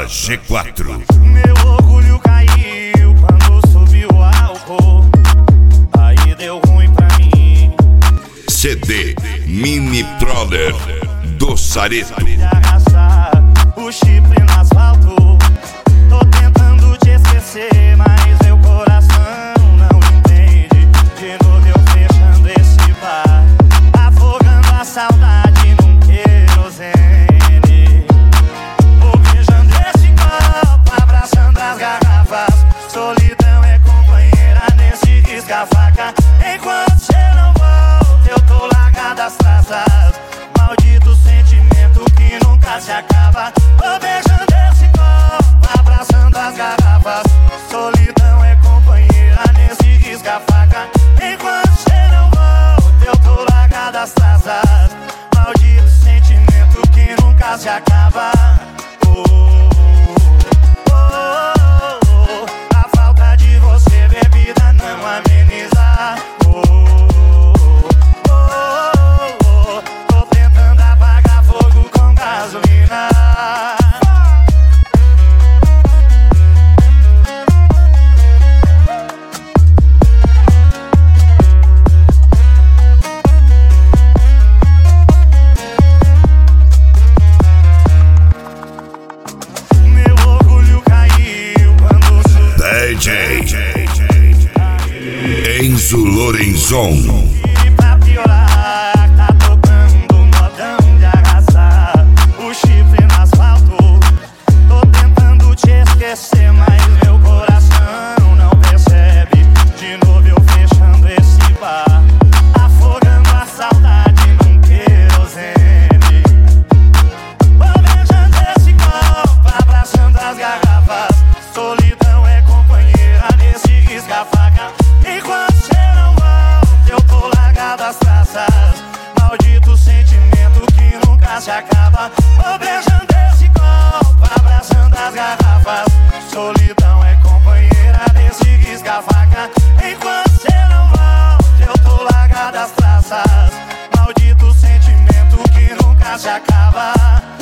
Balada G4. Meu orgulho caiu quando subiu o álcool, aí deu ruim pra mim. CD Mini Troller do Sareto. De arrastar o chifre no asfalto. Tô tentando te esquecer, mas meu coração não entende. De novo eu fechando esse bar, afogando a saudade num querosene. Vou beijando esse copo, abraçando as garrafas. Solidão é companheira nesse risca-faca. Enquanto cê não volta, eu tô largado as traças. Maldito sentimento que nunca se acaba. Vou beijando esse copo, abraçando as garrafas. Solidão é companheira nesse risca-faca. Enquanto cê não volta, eu tô largado as traças. Maldito sentimento que nunca se acaba. A falta de você, bebida, não ameniza. Tô tentando apagar fogo com gasolina. Meu orgulho caiu quando DJ Enzo Lorenzon. E pra piorar, tá tocando modão de arrasar o chifre no asfalto. Tô tentando te esquecer, mas meu coração não percebe. De novo eu fechando esse bar, afogando a saudade num querosene. Vou beijando esse copo, abraçando as garrafas. Solidão é companheira nesse risca-faca. Enquanto cê não volta, eu tô largado as traças. Maldito sentimento que nunca se acaba. Vou beijando esse copo, abraçando as garrafas. Solidão é companheira nesse risca-faca. Enquanto cê não volta, eu tô largado as traças. Maldito sentimento que nunca se acaba.